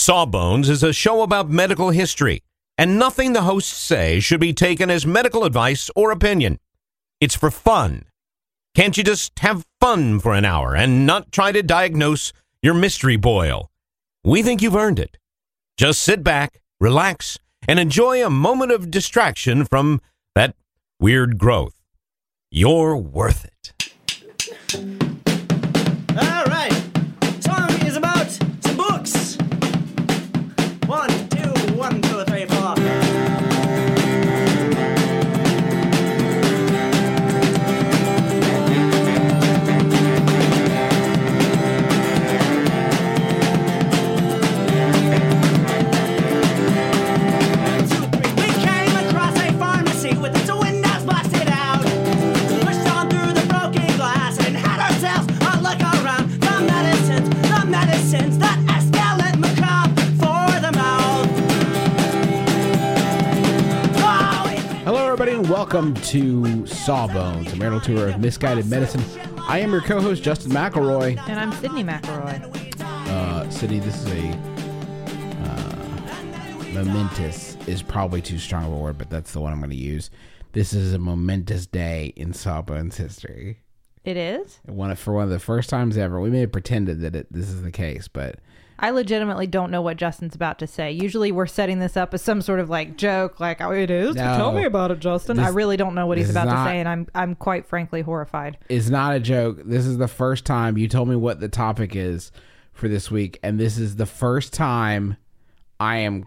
Sawbones is a show about medical history, and nothing the hosts say should be taken as medical advice or opinion. It's for fun. Can't you just have fun for an hour and not try to diagnose your mystery boil? We think you've earned it. Just sit back, relax, and enjoy a moment of distraction from that weird growth. You're worth it. All right. Song is about some books. 1, 2, 1, 2, 3, 4. Welcome to Sawbones, a marital tour of misguided medicine. I am your co-host, Justin McElroy. And I'm Sydney McElroy. Sydney, this is a momentous is probably too strong of a word, but that's the one I'm going to use. This is a momentous day in Sawbones history. It is? For one of the first times ever. We may have pretended that this is the case, but... I legitimately don't know what Justin's about to say. Usually we're setting this up as some sort of like joke, like, oh, it is? No, tell me about it, Justin. I really don't know what he's about to say, and I'm quite frankly horrified. It's not a joke. This is the first time you told me what the topic is for this week, and this is the first time I am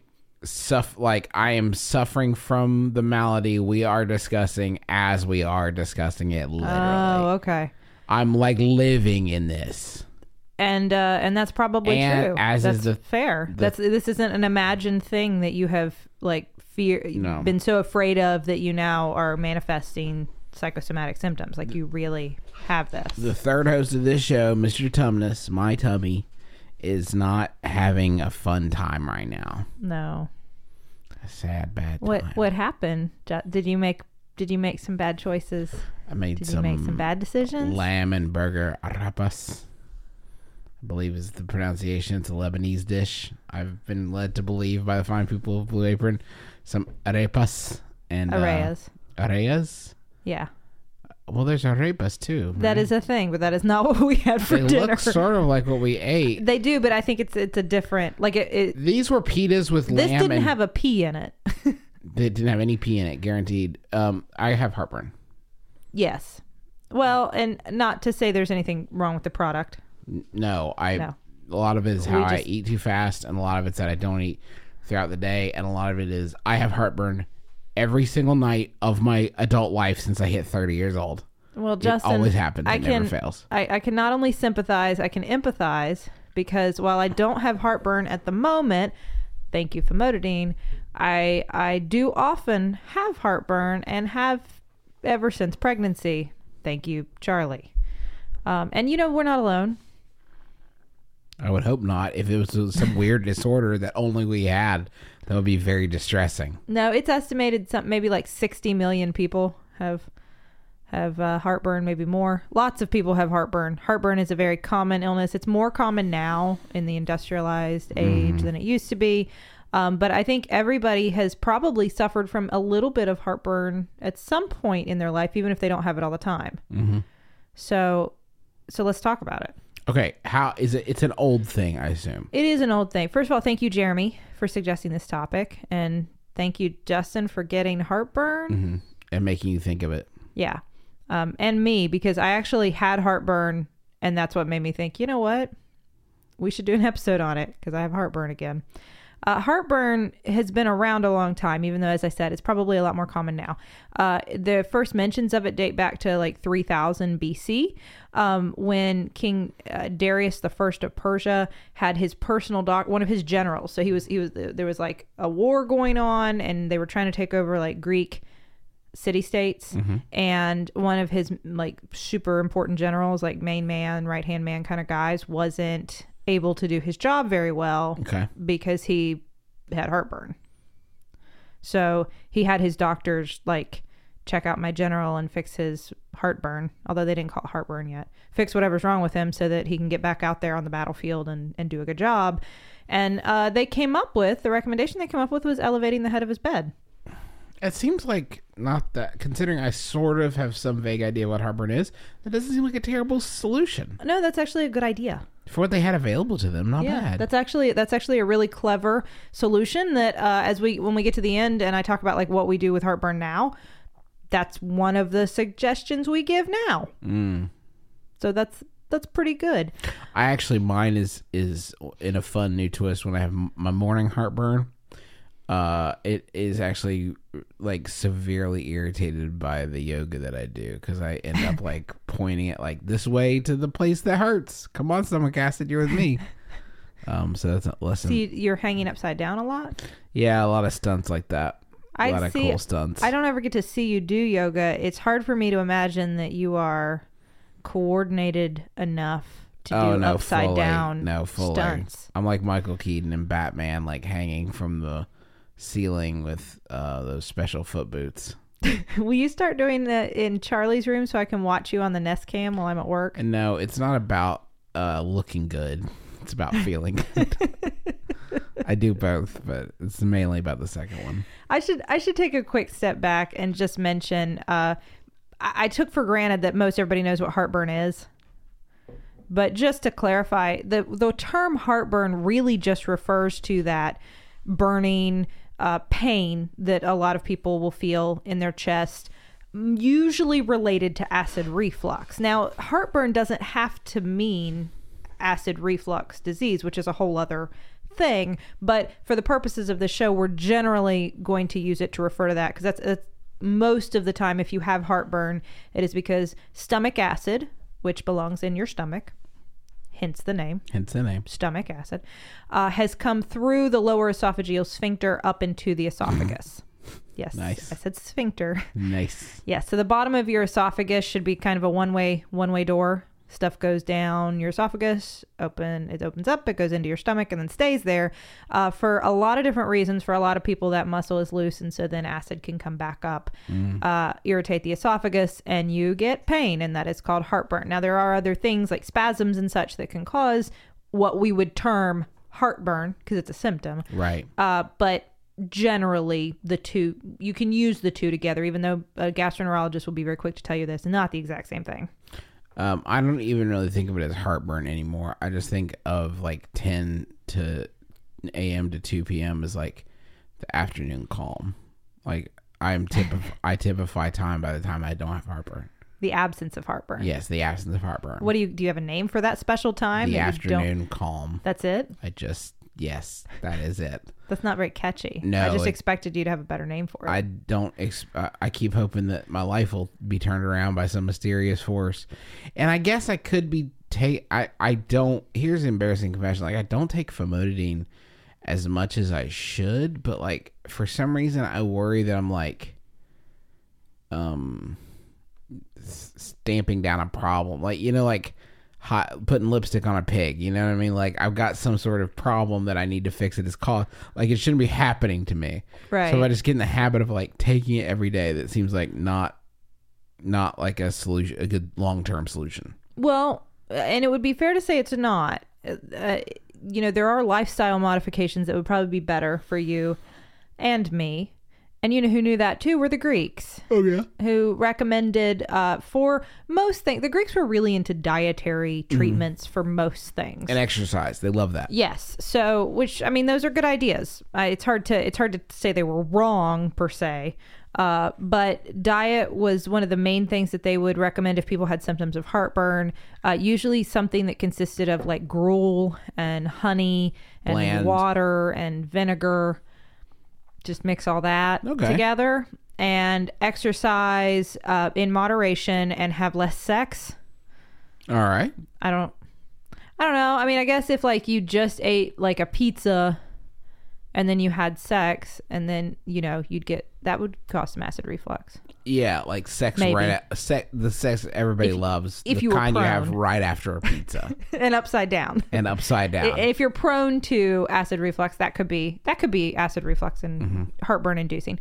suffering from the malady we are discussing as we are discussing it, literally. Oh, okay. I'm like living in this. And that's probably true. That's fair. This isn't an imagined thing that you have been so afraid of that you now are manifesting psychosomatic symptoms. Like you really have this. The third host of this show, Mr. Tumnus, my tummy, is not having a fun time right now. No. A sad bad time. What happened? Did you make some bad choices? Did you make some bad decisions? Lamb and burger arepas, I believe is the pronunciation. It's a Lebanese dish. I've been led to believe by the fine people of Blue Apron. Some arepas and... Areyas? Yeah. Well, there's arepas too. Right? That is a thing, but that is not what we had for dinner. They look sort of like what we ate. They do, but I think it's a different... These were pitas with lamb. This didn't have a pea in it. They didn't have any pea in it, guaranteed. I have heartburn. Yes. Well, and not to say there's anything wrong with the product. No. A lot of it is how I eat too fast, and a lot of it's that I don't eat throughout the day, and a lot of it is I have heartburn every single night of my adult life since I hit 30 years old. Well, Justin, it always happens. It never fails. I can not only sympathize, I can empathize, because while I don't have heartburn at the moment, thank you, famotidine, I do often have heartburn and have ever since pregnancy. Thank you, Charlie. And we're not alone. I would hope not. If it was some weird disorder that only we had, that would be very distressing. No, it's estimated maybe like 60 million people have heartburn, maybe more. Lots of people have heartburn. Heartburn is a very common illness. It's more common now in the industrialized age than it used to be. But I think everybody has probably suffered from a little bit of heartburn at some point in their life, even if they don't have it all the time. Mm-hmm. So let's talk about it. Okay, how is it? It's an old thing, I assume. It is an old thing. First of all, thank you, Jeremy, for suggesting this topic. And thank you, Justin, for getting heartburn. And making you think of it. Yeah. And me, because I actually had heartburn, and that's what made me think, you know what? We should do an episode on it, because I have heartburn again. Heartburn has been around a long time, even though, as I said, it's probably a lot more common now. The first mentions of it date back to like 3000 BC, when King Darius I of Persia had his personal one of his generals. So there was like a war going on, and they were trying to take over like Greek city-states, and one of his like super important generals, like main man, right-hand man kind of guys, wasn't able to do his job very well because he had heartburn. So he had his doctors like check out my general and fix his heartburn, although they didn't call it heartburn yet. Fix whatever's wrong with him so that he can get back out there on the battlefield and do a good job. And the recommendation they came up with was elevating the head of his bed. It seems like not that, considering I sort of have some vague idea what heartburn is, that doesn't seem like a terrible solution. No, that's actually a good idea. For what they had available to them, not bad. That's actually a really clever solution that when we get to the end and I talk about like what we do with heartburn now, that's one of the suggestions we give now. So that's pretty good. Mine is in a fun new twist when I have my morning heartburn. It is actually like severely irritated by the yoga that I do because I end up like pointing it like this way to the place that hurts. Come on, stomach acid, you're with me. So that's a lesson. See, you're hanging upside down a lot? Yeah, a lot of stunts like that. A lot of cool stunts. I don't ever get to see you do yoga. It's hard for me to imagine that you are coordinated enough to do upside down stunts. I'm like Michael Keaton in Batman, like hanging from the ceiling with those special foot boots. Will you start doing that in Charlie's room so I can watch you on the Nest Cam while I'm at work? And no, it's not about looking good. It's about feeling good. I do both, but it's mainly about the second one. I should take a quick step back and just mention I took for granted that most everybody knows what heartburn is. But just to clarify, the term heartburn really just refers to that burning pain that a lot of people will feel in their chest, usually related to acid reflux. Now, heartburn doesn't have to mean acid reflux disease, which is a whole other thing. But for the purposes of the show, we're generally going to use it to refer to that because that's most of the time if you have heartburn, it is because stomach acid, which belongs in your stomach, hence the name, stomach acid, has come through the lower esophageal sphincter up into the esophagus. Yes, nice. I said sphincter. Nice. Yeah, so the bottom of your esophagus should be kind of a one-way door. Stuff goes down your esophagus, it opens up, it goes into your stomach and then stays there for a lot of different reasons. For a lot of people, that muscle is loose, and so then acid can come back up, irritate the esophagus, and you get pain, and that is called heartburn. Now, there are other things like spasms and such that can cause what we would term heartburn because it's a symptom. Right. But generally, you can use the two together, even though a gastroenterologist will be very quick to tell you this, not the exact same thing. I don't even really think of it as heartburn anymore. I just think of like 10 a.m. to 2 p.m. as like the afternoon calm. Like I typify time by the time I don't have heartburn. The absence of heartburn. Yes, the absence of heartburn. Do you have a name for that special time? The afternoon calm. That's it? Yes, that is it. That's not very catchy. No, I just expected you to have a better name for it. I keep hoping that my life will be turned around by some mysterious force. And I guess I could be here's an embarrassing confession. Like I don't take famotidine as much as I should, but like for some reason I worry that I'm like stamping down a problem. Like, like putting lipstick on a pig, you know what I mean? Like I've got some sort of problem that I need to fix. It is called, like, it shouldn't be happening to me. Right. So if I just get in the habit of like taking it every day, that seems like not like a solution, a good long-term solution. Well, and it would be fair to say it's not. There are lifestyle modifications that would probably be better for you and me. And you know who knew that too were the Greeks. Oh, yeah. Who recommended for most things. The Greeks were really into dietary treatments for most things. And exercise. They love that. Yes. So, those are good ideas. It's hard to say they were wrong per se. But diet was one of the main things that they would recommend if people had symptoms of heartburn. Usually something that consisted of like gruel and honey and water and vinegar. Just mix all that together and exercise in moderation and have less sex. All right. I don't know. I mean, I guess if like you just ate like a pizza and then you had sex and then, that would cause some acid reflux. Yeah, like sex Maybe. The sex everybody loves. If the you kind were you prone. have right after a pizza. And upside down. If you're prone to acid reflux, that could be acid reflux and heartburn inducing.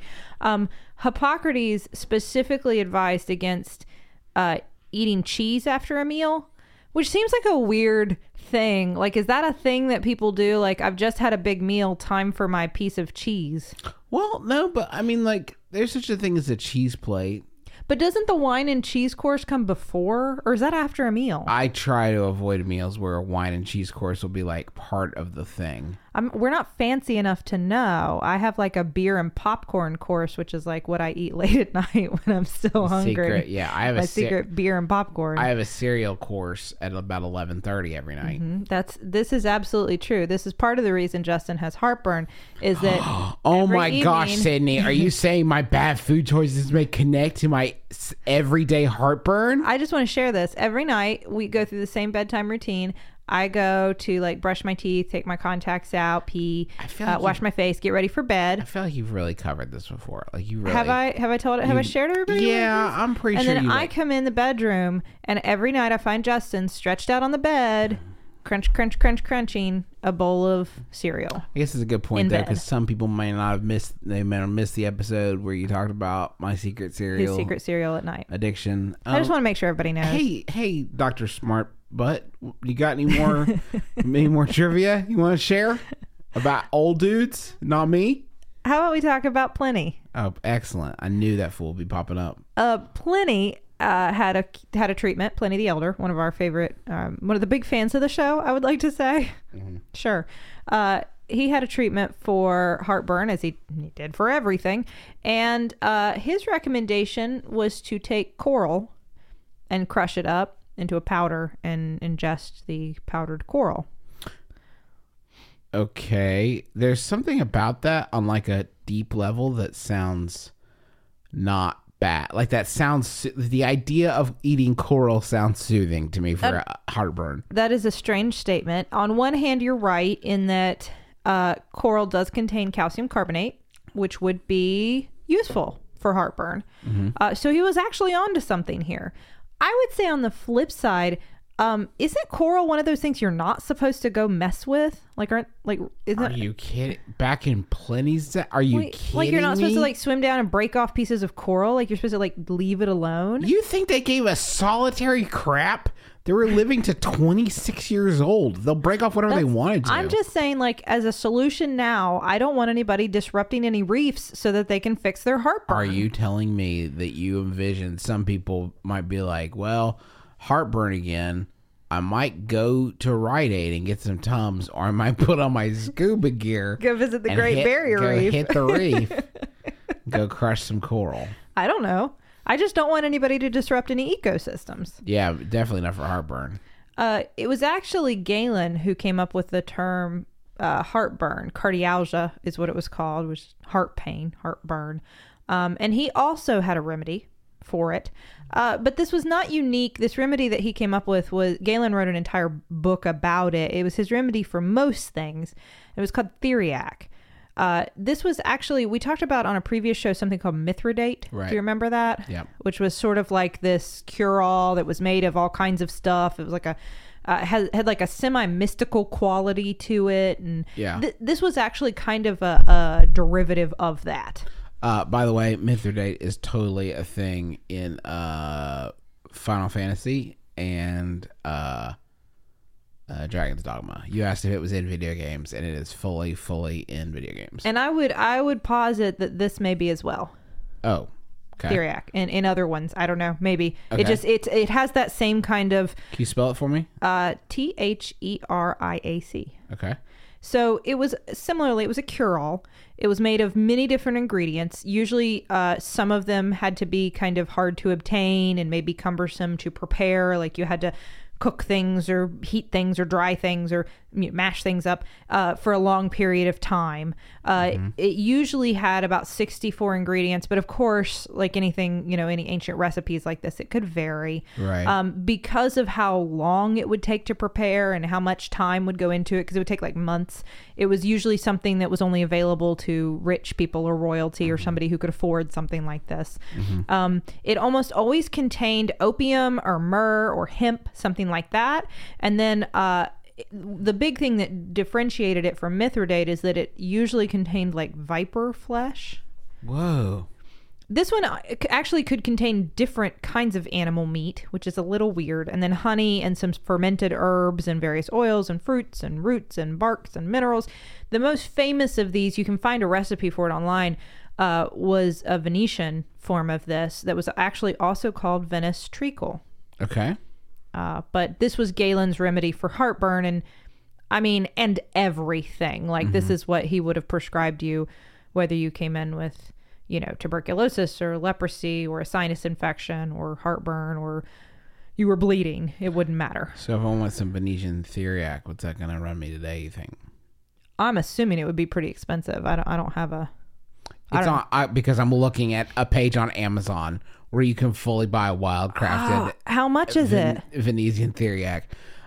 Hippocrates specifically advised against eating cheese after a meal, Which seems like a weird thing. Like, is that a thing that people do? Like, I've just had a big meal, time for my piece of cheese. Well, no, but I mean, like, there's such a thing as a cheese plate. But doesn't the wine and cheese course come before, or is that after a meal? I try to avoid meals where a wine and cheese course will be like part of the thing. We're not fancy enough to know. I have like a beer and popcorn course, which is like what I eat late at night when I'm still hungry. Secret, yeah. I have my secret beer and popcorn. I have a cereal course at about 11:30 every night. Mm-hmm. This is absolutely true. This is part of the reason Justin has heartburn. Is that oh my gosh, Sydney, are you saying my bad food choices may connect to my everyday heartburn? I just want to share this. Every night we go through the same bedtime routine. I go to like brush my teeth, take my contacts out, pee, wash my face, get ready for bed. I feel like you've really covered this before. Like you really have I told it? Have I shared everybody? Yeah, I'm pretty sure. And then I come in the bedroom, and every night I find Justin stretched out on the bed, crunching a bowl of cereal. I guess it's a good point there, because some people may not have missed. They may have missed the episode where you talked about my secret cereal, his secret cereal at night addiction. I just want to make sure everybody knows. Hey, Dr. Smart Butt, you got any more trivia you want to share about old dudes? Not me. How about we talk about Pliny? Oh, excellent! I knew that fool would be popping up. Pliny had a treatment. Pliny the Elder, one of our favorite, one of the big fans of the show, I would like to say. Mm-hmm. Sure. He had a treatment for heartburn, as he did for everything, and his recommendation was to take coral and crush it up into a powder and ingest the powdered coral. Okay, there's something about that on like a deep level that sounds not bad. Like that sounds, the idea of eating coral sounds soothing to me for heartburn. That is a strange statement. On one hand, you're right in that coral does contain calcium carbonate, which would be useful for heartburn. Mm-hmm. So he was actually onto something here. I would say on the flip side, isn't coral one of those things you're not supposed to go mess with? Are you kidding? Back in Pliny's day? Are you kidding Like you're not me? supposed to like swim down and break off pieces of coral? Like you're supposed to like leave it alone? You think they gave us solitary crap? They were living to 26 years old. They'll break off whatever they wanted to. I'm just saying, like, as a solution now, I don't want anybody disrupting any reefs so that they can fix their heartburn. Are you telling me that you envision some people might be like, well, heartburn again, I might go to Rite Aid and get some Tums, or I might put on my scuba gear. Go visit the Great Barrier Reef. Hit the reef. Go crush some coral. I don't know. I just don't want anybody to disrupt any ecosystems. Yeah, definitely not for heartburn. It was actually Galen who came up with the term heartburn. Cardialgia is what it was called, which is heart pain, heartburn. And he also had a remedy for it. But this was not unique. This remedy that he came up with was, Galen wrote an entire book about it. It was his remedy for most things. It was called Theriac. This was actually, we talked about on a previous show something called Mithridate. Right. Do you remember that? Yeah. Which was sort of like this cure-all that was made of all kinds of stuff. It was like had like a semi-mystical quality to it. And yeah. This was actually kind of a derivative of that. By the way, Mithridate is totally a thing in Final Fantasy and Dragon's Dogma. You asked if it was in video games, and it is fully in video games. And I would posit that this may be as well. Oh, okay. Theriac. And in other ones, I don't know, maybe. Okay. It has that same kind of... Can you spell it for me? Theriac. Okay. So it was similarly, it was a cure-all. It was made of many different ingredients. Usually some of them had to be kind of hard to obtain and maybe cumbersome to prepare. Like you had to cook things or heat things or dry things or mash things up for a long period of time. It usually had about 64 ingredients, but of course, like anything, any ancient recipes like this, it could vary. Right. Because of how long it would take to prepare and how much time would go into it, because it would take like months. It was usually something that was only available to rich people or royalty or somebody who could afford something like this. It almost always contained opium or myrrh or hemp, something like that. And then the big thing that differentiated it from Mithridate is that it usually contained like viper flesh. Whoa. This one actually could contain different kinds of animal meat, which is a little weird, and then honey and some fermented herbs and various oils and fruits and roots and barks and minerals. The most famous of these, you can find a recipe for it online, was a Venetian form of this that was actually also called Venice treacle. Okay. But this was Galen's remedy for heartburn and everything. Like, this is what he would have prescribed you, whether you came in with, tuberculosis or leprosy or a sinus infection or heartburn or you were bleeding. It wouldn't matter. So if I want some Venetian Theriac, what's that going to run me today, you think? I'm assuming it would be pretty expensive. I don't have a... because I'm looking at a page on Amazon where you can fully buy wildcrafted. How much is it? Venetian Theriac.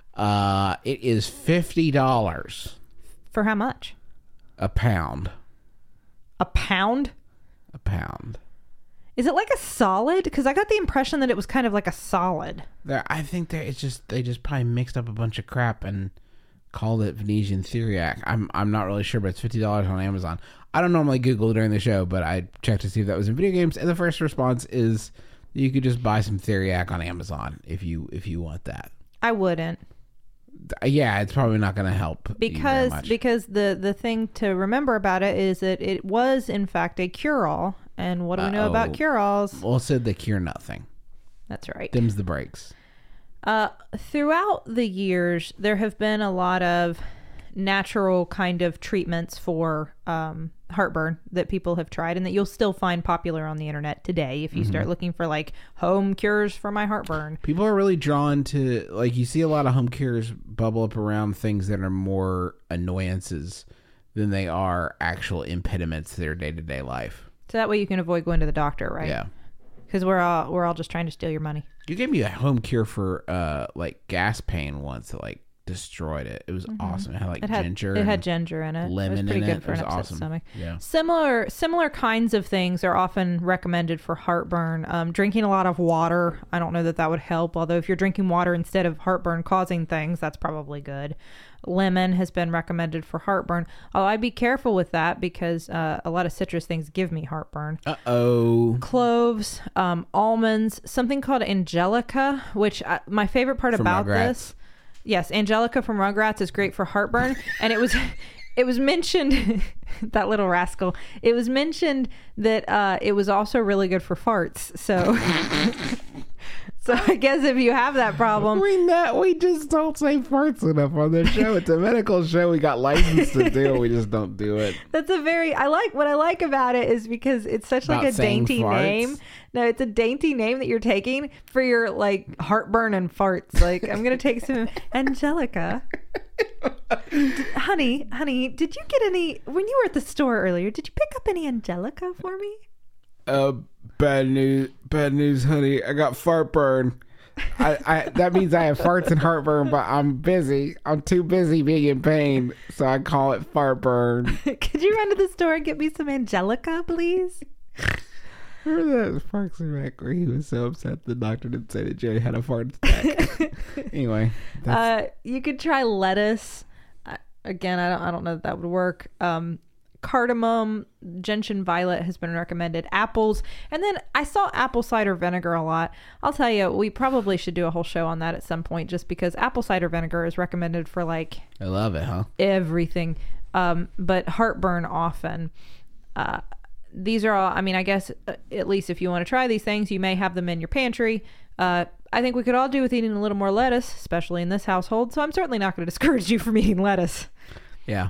It is $50. For how much? A pound. A pound? A pound. Is it like a solid? Because I got the impression that it was kind of like a solid. I think they just probably mixed up a bunch of crap and called it Venetian Theriac. I'm not really sure, but it's $50 on Amazon. I don't normally Google during the show, but I checked to see if that was in video games, and the first response is you could just buy some Theriac on Amazon if you want that. I wouldn't. Yeah, it's probably not going to help because the thing to remember about it is that it was in fact a cure-all, and what do we know about cure-alls? Well, it said they cure nothing. That's right. Dims the brakes. Throughout the years, there have been a lot of natural kind of treatments for heartburn that people have tried and that you'll still find popular on the internet today if you start looking for like home cures for my heartburn. People are really drawn to, like, you see a lot of home cures bubble up around things that are more annoyances than they are actual impediments to their day-to-day life. So that way you can avoid going to the doctor, right? Yeah. Because we're all just trying to steal your money. You gave me a home cure for like gas pain once that like destroyed it. It was awesome. It had ginger. It had ginger in it. Lemon it was pretty in good it. for It an was upset awesome. stomach. Yeah. Similar kinds of things are often recommended for heartburn. Drinking a lot of water. I don't know that would help. Although if you're drinking water instead of heartburn causing things, that's probably good. Lemon has been recommended for heartburn. Oh, I'd be careful with that because a lot of citrus things give me heartburn. Cloves, almonds, something called Angelica, which my favorite part From about Rugrats. this. Yes, Angelica from Rugrats is great for heartburn. And it was mentioned, that little rascal, it was mentioned that it was also really good for farts. So... So I guess if you have that problem, we just don't say farts enough on this show. It's a medical show. We got licensed to do. We just don't do it. That's what I like about it is because it's such like a dainty name. No, it's a dainty name that you're taking for your like heartburn and farts. Like I'm gonna take some Angelica. honey, did you get any when you were at the store earlier? Did you pick up any Angelica for me? Bad news, honey. I got fart burn. I that means I have farts and heartburn, but I'm busy. I'm too busy being in pain, so I call it fart burn. Could you run to the store and get me some Angelica, please? Remember that Parks and Rec where he was so upset the doctor didn't say that Jerry had a fart attack? Anyway, you could try lettuce. Again, I don't know that would work. Cardamom, gentian violet has been recommended. Apples, and then I saw apple cider vinegar a lot. I'll tell you, we probably should do a whole show on that at some point, just because apple cider vinegar is recommended for like I love it, huh? Everything, but heartburn often. These are all. I mean, I guess at least if you want to try these things, you may have them in your pantry. I think we could all do with eating a little more lettuce, especially in this household. So I'm certainly not going to discourage you from eating lettuce. Yeah.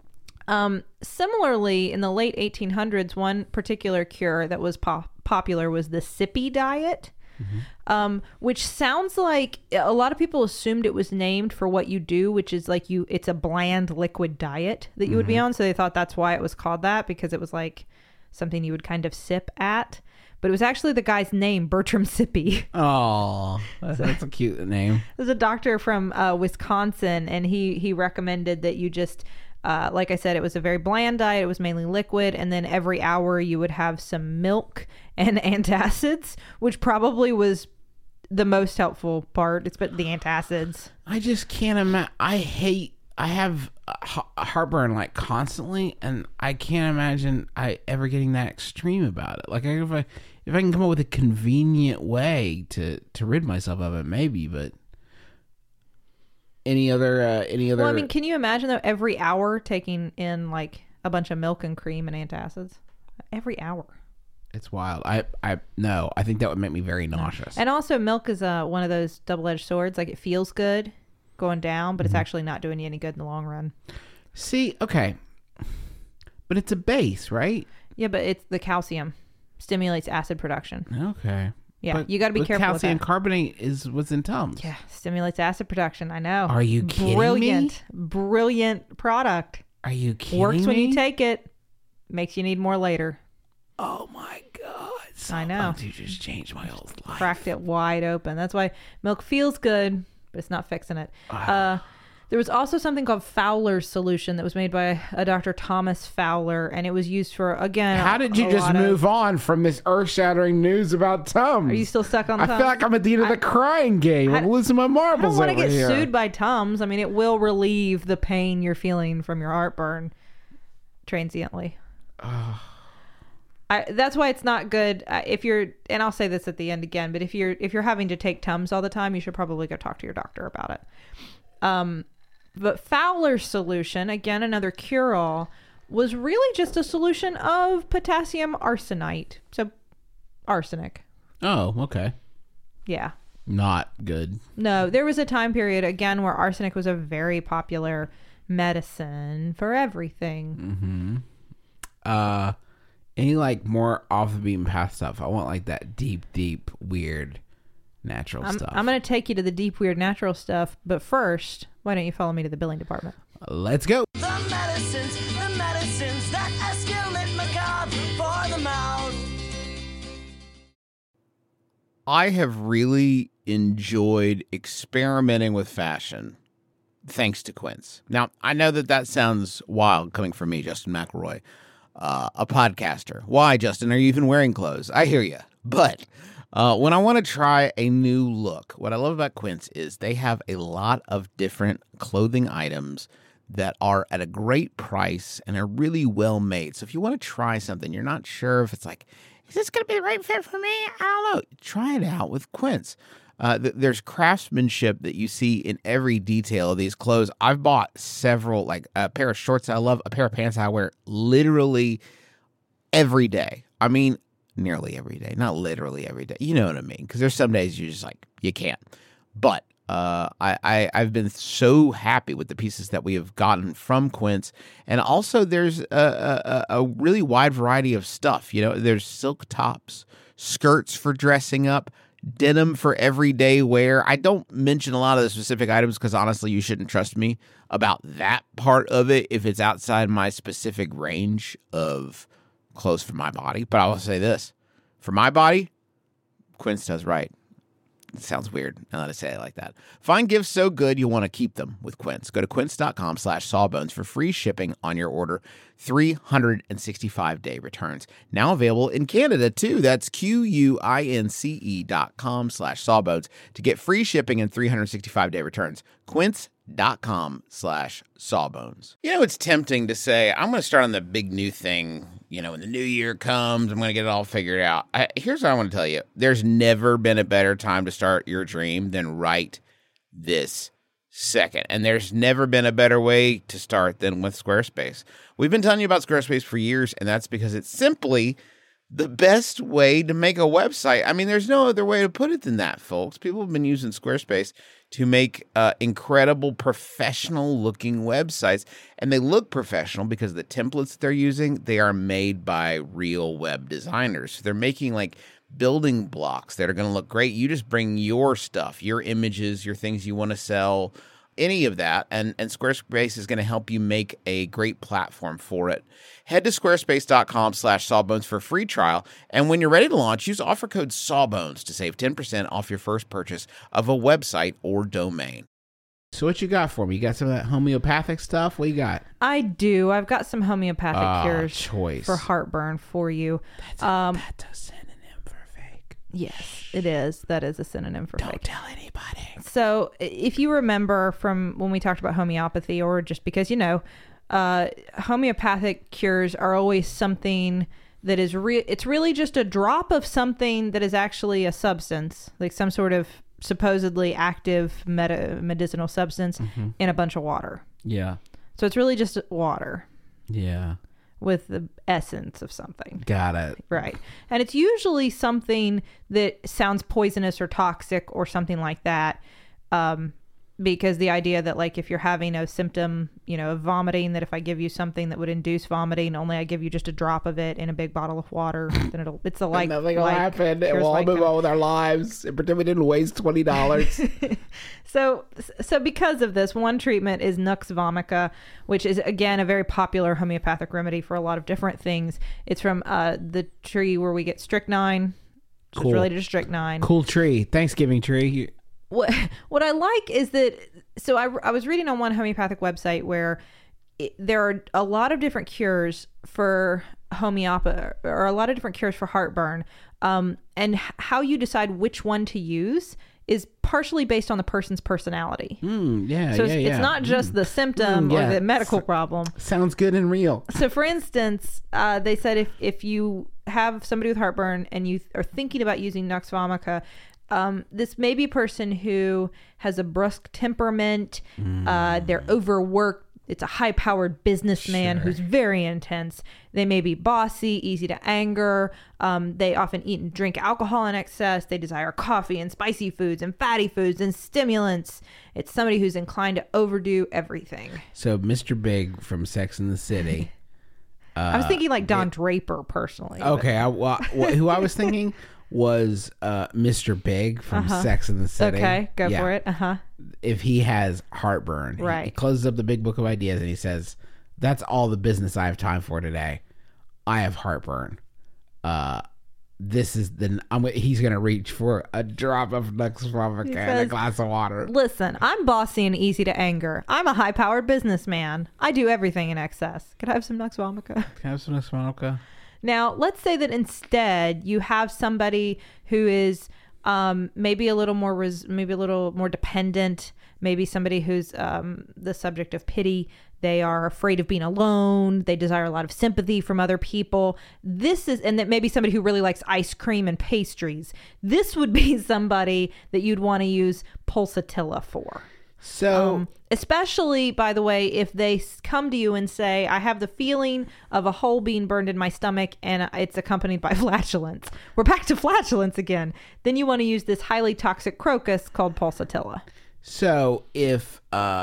Similarly, in the late 1800s, one particular cure that was popular was the sippy diet, which sounds like a lot of people assumed it was named for what you do, which is like it's a bland liquid diet that you would be on. So they thought that's why it was called that, because it was like something you would kind of sip at. But it was actually the guy's name, Bertram Sippy. Oh, that's a cute name. There's a doctor from Wisconsin, and he recommended that you just... like I said, it was a very bland diet. It was mainly liquid. And then every hour you would have some milk and antacids, which probably was the most helpful part. It's but the antacids. I just can't imagine. I hate I have heartburn like constantly, and I can't imagine I ever getting that extreme about it. Like if I can come up with a convenient way to rid myself of it, maybe. But any other? Well, I mean, can you imagine though every hour taking in like a bunch of milk and cream and antacids every hour? It's wild. I think that would make me very nauseous. And also, milk is one of those double-edged swords. Like it feels good going down, but it's actually not doing you any good in the long run. See, okay, but it's a base, right? Yeah, but it's the calcium stimulates acid production. Okay. Yeah, but you got to be careful. Calcium with that. carbonate is what's in Tums. Yeah, stimulates acid production. I know. Are you kidding me? Brilliant product. Are you kidding Works me? when you take it. Makes you need more later. Oh my God. I know. You just changed my whole life. Cracked it wide open. That's why milk feels good, but it's not fixing it. There was also something called Fowler's solution that was made by a Dr. Thomas Fowler, and it was used for, again, how did you just move on from this earth-shattering news about Tums? Are you still stuck on Tums? I feel like I'm at the end of the crying game. I'm losing my marbles over here. I don't want to get sued by Tums. I mean, it will relieve the pain you're feeling from your heartburn transiently. That's why it's not good if you're, and I'll say this at the end again, but if you're having to take Tums all the time, you should probably go talk to your doctor about it. But Fowler's solution, again, another cure-all, was really just a solution of potassium arsenite. So, arsenic. Oh, okay. Yeah. Not good. No, there was a time period, again, where arsenic was a very popular medicine for everything. Mm-hmm. Any, like, more off the beaten path stuff? I want, like, that deep, weird, natural stuff. I'm going to take you to the deep, weird, natural stuff, but first, why don't you follow me to the billing department? Let's go. The medicines that escalate macabre for the mouth. I have really enjoyed experimenting with fashion thanks to Quince. Now, I know that sounds wild coming from me, Justin McElroy, a podcaster. Why, Justin, are you even wearing clothes? I hear you. But when I want to try a new look, what I love about Quince is they have a lot of different clothing items that are at a great price and are really well made. So if you want to try something, you're not sure if it's like, is this going to be the right fit for me? I don't know. Try it out with Quince. There's craftsmanship that you see in every detail of these clothes. I've bought several, like a pair of shorts I love, a pair of pants I wear literally every day. I mean, nearly every day, not literally every day. You know what I mean? Because there's some days you just like, you can't. But I've been so happy with the pieces that we have gotten from Quince. And also there's a really wide variety of stuff. You know, there's silk tops, skirts for dressing up, denim for everyday wear. I don't mention a lot of the specific items because honestly, you shouldn't trust me about that part of it if it's outside my specific range of clothes for my body. But I will say this, for my body, Quince does right. It sounds weird now that I say it like that. Find gifts so good you'll want to keep them with Quince. Go to quince.com/sawbones for free shipping on your order. 365-day returns. Now available in Canada too. That's QUINCE.com/sawbones to get free shipping and 365-day returns. Quince.com/sawbones. You know, it's tempting to say, I'm going to start on the big new thing. You know, when the new year comes, I'm going to get it all figured out. Here's what I want to tell you. There's never been a better time to start your dream than right this second. And there's never been a better way to start than with Squarespace. We've been telling you about Squarespace for years, and that's because it's simply the best way to make a website. I mean, there's no other way to put it than that, folks. People have been using Squarespace to make incredible professional-looking websites, and they look professional because the templates that they're using, they are made by real web designers. So they're making like building blocks that are going to look great. You just bring your stuff, your images, your things you want to sell, any of that, and Squarespace is going to help you make a great platform for it. Head to squarespace.com/sawbones for a free trial, and when you're ready to launch, use offer code SAWBONES to save 10% off your first purchase of a website or domain. So what you got for me? You got some of that homeopathic stuff? What you got? I do. I've got some homeopathic cures choice for heartburn for you. That's a synonym for fake. Yes, it is. That is a synonym for fake. Don't tell anybody. So if you remember from when we talked about homeopathy, or just because, homeopathic cures are always something that is it's really just a drop of something that is actually a substance, like some sort of supposedly active medicinal substance in a bunch of water. Yeah. So it's really just water. Yeah. With the essence of something. Got it. Right. And it's usually something that sounds poisonous or toxic or something like that. Because the idea that, like, if you're having a symptom, of vomiting, that if I give you something that would induce vomiting, only I give you just a drop of it in a big bottle of water, then it's a like nothing will happen. And we'll all move on with our lives and pretend we didn't waste $20. So because of this, one treatment is Nux vomica, which is, again, a very popular homeopathic remedy for a lot of different things. It's from the tree where we get strychnine. So Cool. It's related to strychnine. Cool tree. Thanksgiving tree. What I like is that, so I was reading on one homeopathic website where there are a lot of different cures for homeopathy, or a lot of different cures for heartburn, and how you decide which one to use is partially based on the person's personality. So it's not just the symptom or the medical problem. Sounds good and real. So for instance, they said if you have somebody with heartburn and you are thinking about using Nux vomica, this may be a person who has a brusque temperament. They're overworked. It's a high-powered businessman who's very intense. They may be bossy, easy to anger. They often eat and drink alcohol in excess. They desire coffee and spicy foods and fatty foods and stimulants. It's somebody who's inclined to overdo everything. So Mr. Big from Sex and the City. I was thinking like Don Draper personally. Okay, who I was thinking was Mr. Big from Sex and the City. Okay, go for it. If he has heartburn, he closes up the big book of ideas and he says, "That's all the business I have time for today. I have heartburn. This is he's gonna reach for a drop of Nux vomica and a glass of water. Listen, I'm bossy and easy to anger. I'm a high-powered businessman. I do everything in excess. Could I have some Nux vomica? Can I have some Nux vomica? Now, let's say that instead you have somebody who is maybe a little more dependent, maybe somebody who's the subject of pity. They are afraid of being alone. They desire a lot of sympathy from other people. And that maybe somebody who really likes ice cream and pastries. This would be somebody that you'd want to use pulsatilla for. So, especially, by the way, if they come to you and say, I have the feeling of a hole being burned in my stomach and it's accompanied by flatulence. We're back to flatulence again. Then you want to use this highly toxic crocus called pulsatilla. So if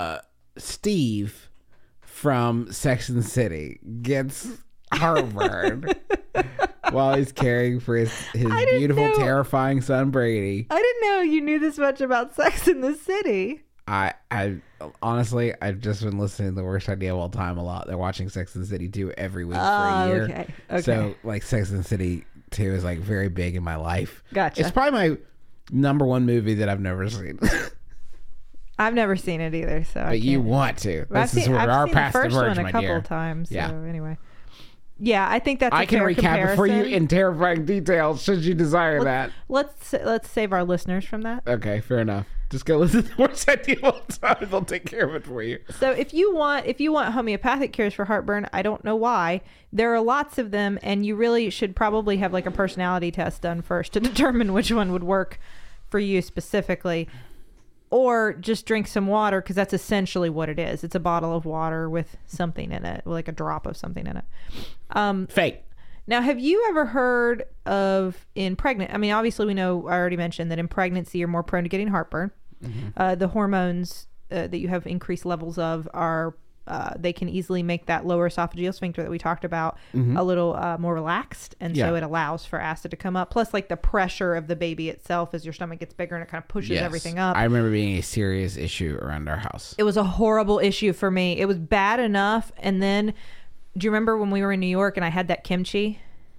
Steve from Sex and the City gets heartburn while he's caring for his beautiful, terrifying son, Brady. I didn't know you knew this much about Sex in the City. I honestly, I've just been listening to The Worst Idea of All Time a lot. They're watching Sex and the City 2 every week for a year. Okay. So, like, Sex and the City 2 is, like, very big in my life. Gotcha. It's probably my number one movie that I've never seen. I've never seen it either, so. But you want to. This is where our past the verge, my dear. I've seen the first one a couple of times. So anyway. Yeah, I think that's a fair comparison. I can recap it for you in terrifying detail, should you desire that. Let's save our listeners from that. Okay, fair enough. Just go listen to The Worst Idea of All Time. They'll take care of it for you. So if you want homeopathic cures for heartburn, I don't know why. There are lots of them, and you really should probably have like a personality test done first to determine which one would work for you specifically. Or just drink some water, because that's essentially what it is. It's a bottle of water with something in it, like a drop of something in it. Fake. Now, have you ever heard of obviously we know, I already mentioned that in pregnancy you're more prone to getting heartburn. Mm-hmm. The hormones that you have increased levels of are, they can easily make that lower esophageal sphincter that we talked about a little more relaxed. And so it allows for acid to come up. Plus, like, the pressure of the baby itself as your stomach gets bigger and it kind of pushes everything up. I remember being a serious issue around our house. It was a horrible issue for me. It was bad enough. And then, do you remember when we were in New York and I had that kimchi?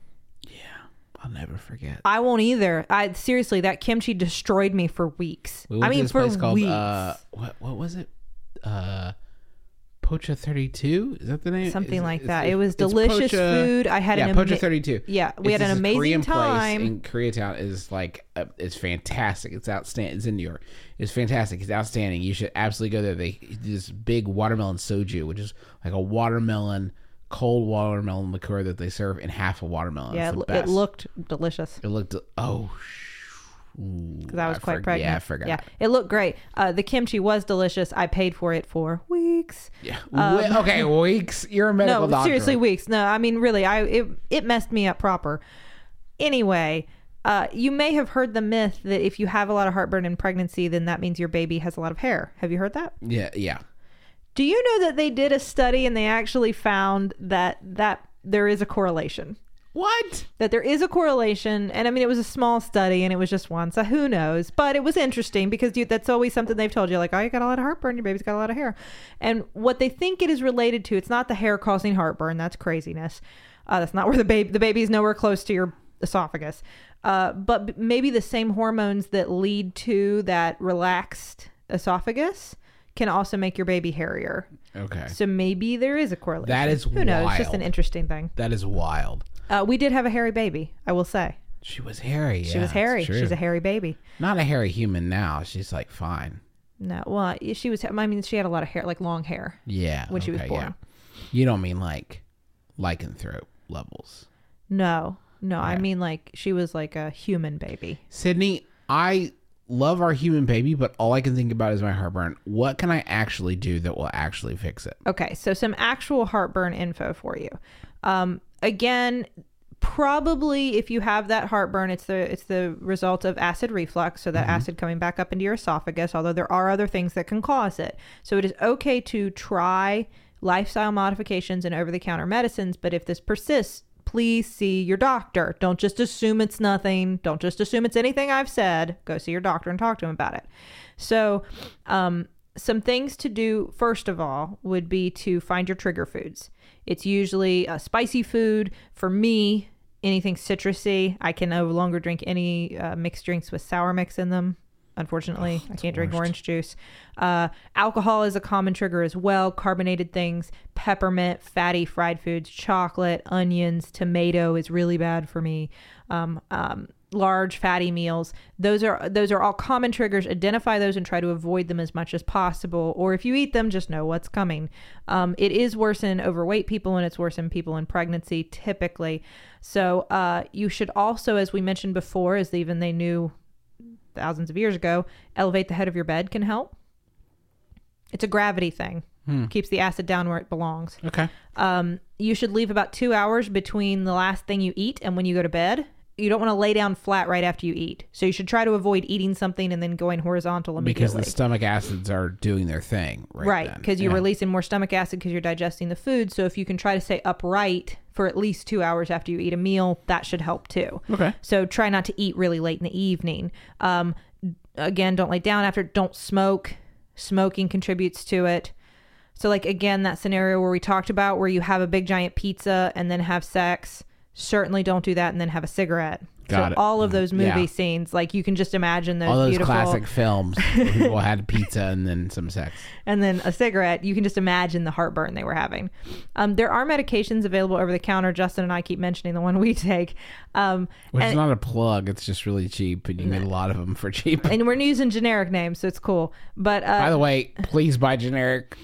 I'll never forget. I won't either. Seriously, that kimchi destroyed me for weeks. For weeks. What was it? Pocha 32? Is that the name? Something like that. It was delicious food. I had Pocha 32. Yeah, we had an amazing Korean time. Place in Koreatown is like it's fantastic. It's outstanding. It's in New York. It's fantastic. It's outstanding. You should absolutely go there. They do this big watermelon soju, which is like a cold watermelon liqueur that they serve in half a watermelon. Yeah, it looked delicious. It looked because I was quite pregnant. Yeah, I forgot. Yeah, it looked great. The kimchi was delicious. I paid for it for weeks. Yeah. Okay, weeks. You're a medical doctor. No, seriously, weeks. No, I mean, really, it messed me up proper. Anyway, you may have heard the myth that if you have a lot of heartburn in pregnancy, then that means your baby has a lot of hair. Have you heard that? Yeah. Do you know that they did a study and they actually found that there is a correlation? What? That there is a correlation. And I mean, it was a small study and it was just one. So who knows? But it was interesting because that's always something they've told you. Like, oh, you got a lot of heartburn. Your baby's got a lot of hair. And what they think it is related to, it's not the hair causing heartburn. That's craziness. That's not where the baby's nowhere close to your esophagus. But maybe the same hormones that lead to that relaxed esophagus can also make your baby hairier. Okay. So maybe there is a correlation. That is who knows? wild. It's just an interesting thing. That is wild. We did have a hairy baby, I will say. She was hairy. She was hairy. She's a hairy baby. Not a hairy human now. She's like fine. No, well, she was. I mean, she had a lot of hair, like long hair. Yeah. When she was born. Yeah. You don't mean like lycanthrope levels. No. Okay. I mean like she was like a human baby. Sydney, I love our human baby, but all I can think about is my heartburn. What can I actually do that will actually fix it? Okay, so some actual heartburn info for you. Again, probably if you have that heartburn, it's the result of acid reflux, so that acid coming back up into your esophagus, although there are other things that can cause it. So it is okay to try lifestyle modifications and over-the-counter medicines, but if this persists, please see your doctor. Don't just assume it's nothing. Don't just assume it's anything I've said. Go see your doctor and talk to him about it. So some things to do, first of all, would be to find your trigger foods. It's usually a spicy food. For me, anything citrusy. I can no longer drink any mixed drinks with sour mix in them. Unfortunately, I can't drink orange juice. Alcohol is a common trigger as well. Carbonated things, peppermint, fatty fried foods, chocolate, onions, tomato is really bad for me. Large fatty meals. Those are all common triggers. Identify those and try to avoid them as much as possible. Or if you eat them, just know what's coming. It is worse in overweight people and it's worse in people in pregnancy typically. So you should also, as we mentioned before, as even they knew thousands of years ago, elevate the head of your bed can help. It's a gravity thing. Keeps the acid down where it belongs. Okay. You should leave about 2 hours between the last thing you eat and when you go to bed. You don't want to lay down flat right after you eat. So you should try to avoid eating something and then going horizontal immediately. Because the stomach acids are doing their thing. Right. Because you're releasing more stomach acid because you're digesting the food. So if you can try to stay upright for at least 2 hours after you eat a meal, that should help too. Okay. So try not to eat really late in the evening. Again, don't lay down after. Don't smoke. Smoking contributes to it. So like, again, that scenario where we talked about where you have a big giant pizza and then have sex, certainly don't do that and then have a cigarette. Got it. All of those movie scenes, like you can just imagine those, all those beautiful classic films where people had pizza and then some sex. And then a cigarette, you can just imagine the heartburn they were having. There are medications available over the counter. Justin and I keep mentioning the one we take. Which is not a plug. It's just really cheap and you get a lot of them for cheap. And we're using generic names, so it's cool. But by the way, please buy generic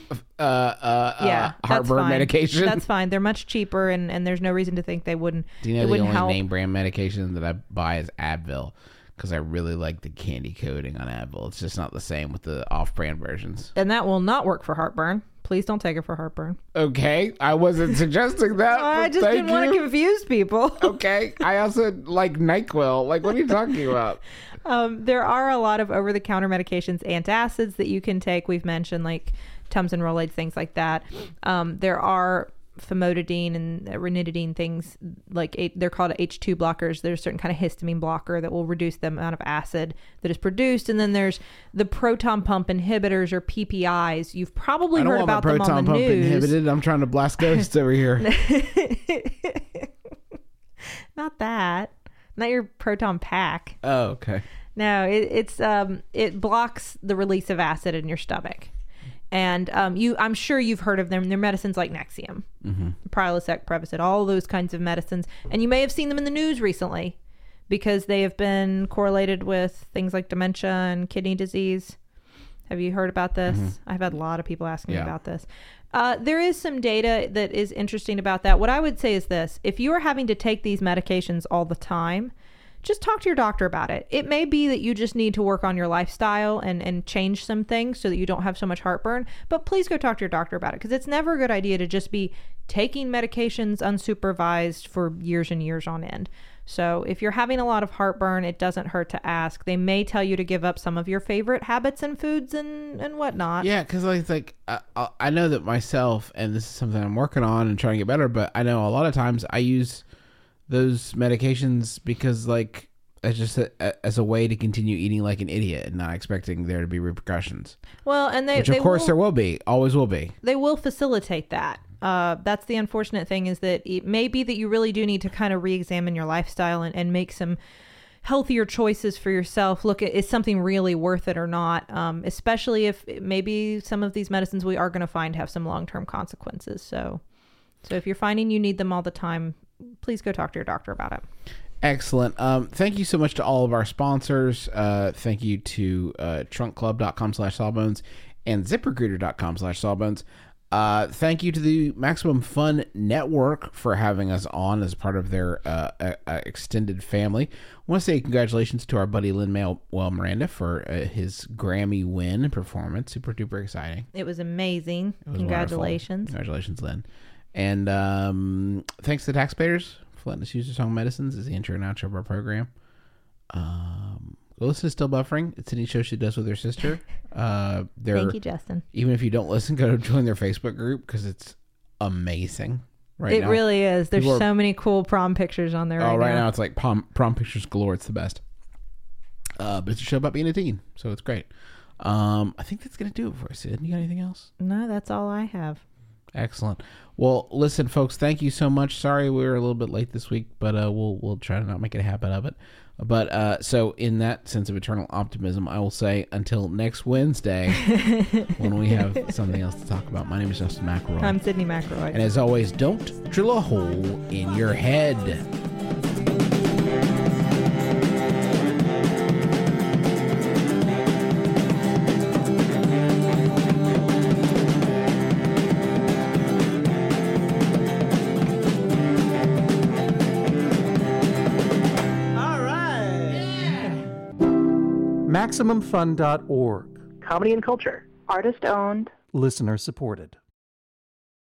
heartburn medication. That's fine. They're much cheaper and there's no reason to think they wouldn't. Do you know the only name brand medication that I buy is Advil because I really like the candy coating on Advil. It's just not the same with the off-brand versions. And that will not work for heartburn. Please don't take it for heartburn. Okay. I wasn't suggesting that. I just didn't want to confuse people. Okay. I also like NyQuil. Like, what are you talking about? There are a lot of over-the-counter medications, antacids that you can take. We've mentioned like Tums and Rolaids, things like that. There are famotidine and ranitidine things, like they're called H2 blockers. There's a certain kind of histamine blocker that will reduce the amount of acid that is produced. And then there's the proton pump inhibitors, or PPIs. You've probably heard about them on the news. I don't want my proton pump inhibited. I'm trying to blast ghosts over here. Not that. Not your proton pack. Oh, okay. No, it blocks the release of acid in your stomach. And I'm sure you've heard of them. They're medicines like Nexium, Prilosec, Prevacid, all those kinds of medicines. And you may have seen them in the news recently because they have been correlated with things like dementia and kidney disease. Have you heard about this? I've had a lot of people asking me about this. There is some data that is interesting about that. What I would say is this. If you are having to take these medications all the time, just talk to your doctor about it. It may be that you just need to work on your lifestyle and change some things so that you don't have so much heartburn, but please go talk to your doctor about it, because it's never a good idea to just be taking medications unsupervised for years and years on end. So if you're having a lot of heartburn, it doesn't hurt to ask. They may tell you to give up some of your favorite habits and foods and whatnot. Yeah, because I know that myself, and this is something I'm working on and trying to get better, but I know a lot of times I use those medications because it's just as a way to continue eating like an idiot and not expecting there to be repercussions. Well, and which of course there will be, always will be. They will facilitate that. That's the unfortunate thing, is that it may be that you really do need to kind of re-examine your lifestyle and make some healthier choices for yourself. Look at, is something really worth it or not? Especially if maybe some of these medicines we are going to find have some long-term consequences. So if you're finding you need them all the time, please go talk to your doctor about it. Excellent. Thank you so much to all of our sponsors. Thank you to trunkclub.com/sawbones and ziprecruiter.com/sawbones. Thank you to the Maximum Fun Network for having us on as part of their extended family. I want to say congratulations to our buddy Lin-Manuel Miranda for his Grammy win performance. Super duper exciting. It was amazing. Congratulations. Wonderful. Congratulations, Lynn. And thanks to the taxpayers for letting us use the song Medicines as the intro and outro of our program. Go listen to Still Buffering. It's any show she does with her sister. Thank you, Justin. Even if you don't listen, go join their Facebook group because it's amazing. It really is. There's so many cool prom pictures on there right now. It's like prom pictures galore. It's the best. But it's a show about being a teen, so it's great. I think that's going to do it for us, Sid. You got anything else? No, that's all I have. Excellent. Well, listen, folks, thank you so much. Sorry we were a little bit late this week, but we'll try to not make a habit of it. But so in that sense of eternal optimism, I will say until next Wednesday when we have something else to talk about. My name is Justin McElroy. I'm Sydney McElroy. And as always, don't drill a hole in your head. MaximumFun.org. Comedy and culture. Artist owned. Listener supported.